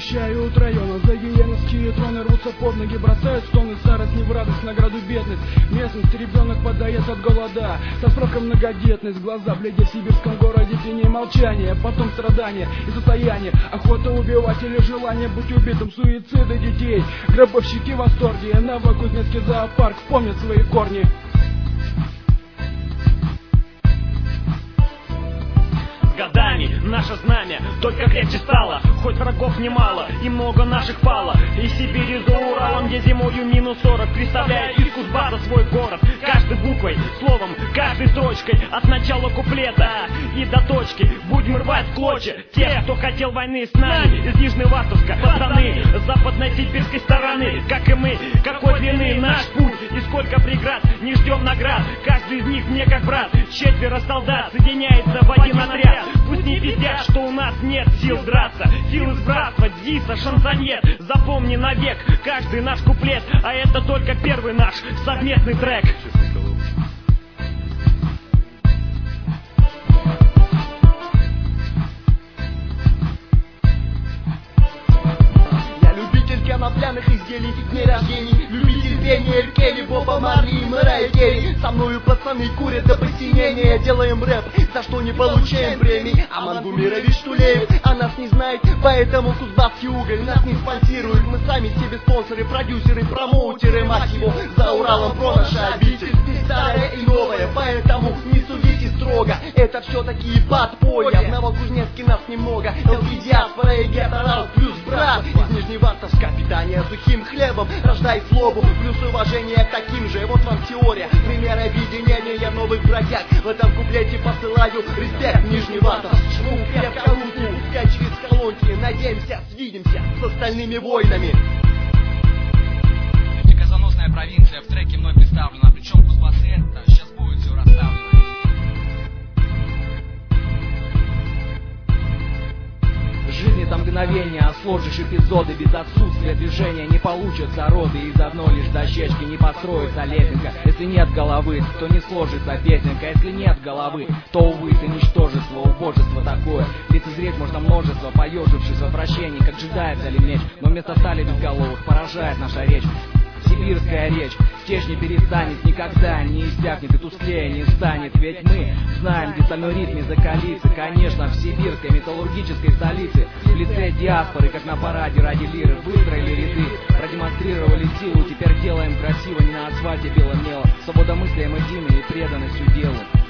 Вещают района, за гиеновские троны рвутся под ноги, бросают стоны, старость не в радость, награду бедность. Местность, ребенок подает от голода, со сроком многодетность, глаза бледя в сибирском городе, тени молчания, потом страдания и состояние, охота убивать или желание быть убитым, суициды детей, гробовщики в восторге, Новокузнецкий зоопарк помнит свои корни. Годами наше знамя только крепче стало, хоть врагов немало и много наших пало. И Сибири за Уралом, где зимою -40, представляя из Кузбасса свой город. Каждой буквой, словом, каждой строчкой, от начала куплета и до точки будем рвать в клочья тех, кто хотел войны с нами. Из Нижневартовска пацаны с западной сибирской стороны, как и мы, какой длины наш путь и сколько преград, не ждем наград. Каждый из них мне как брат, 4 солдат соединяется в один отряд. Пусть не пиздят, что у нас нет сил драться, силы сбрасывать, диса, шансоньет. Запомни навек каждый наш куплет, а это только первый наш совместный трек. Конопляных изделий, дней рождений, любитель пения, Келли, Боба Марли и Мэрайя Керри. Со мною пацаны курят до посинения, делаем рэп, за что не получаем премий. А Мангумирович Тулеев, а нас не знает, поэтому Кузбасский уголь нас не спонсирует. Мы сами себе спонсоры, продюсеры, промоутеры, мать его, за Уралом про наша обитель. Здесь старое и новое, поэтому не судите строго, это все-таки подполье. В Новокузнецке нас немного, ЛГ диаспора и геторал плюс брат из Нижневартовска. Питание сухим хлебом рождает злобу, плюс уважение к таким же. Вот вам теория, пример объединения новых бродяг. В этом куплете посылаю респект Нижневартовск. Жму крепко руку, пять через колонки. Надеемся, свидимся с остальными воинами. Казаносная провинция в треке мной представлена. Причем Кузбасс это, сейчас будет все расставлено. Жизнь это мгновение, а сложишь эпизоды без отсутствия движения не получатся роды. Из одной лишь дощечки не построится лесенка. Если нет головы, то не сложится песенка. Если нет головы, то, увы, ты ничтожество, убожество такое. Лицезреть можно множество, поежившись в отвращении, как джедай взяли меч. Но вместо стали безголовых поражает наша речь. Сибирская речь, течь не перестанет, никогда не иссякнет и тусклее не станет. Ведь мы знаем, где стальной ритм закалится, конечно, в сибирской металлургической столице. В лице диаспоры, как на параде ради лиры, выстроили ряды, продемонстрировали силу. Теперь делаем красиво, не на асфальте белым мелом. Свободомыслием едины и преданностью делу.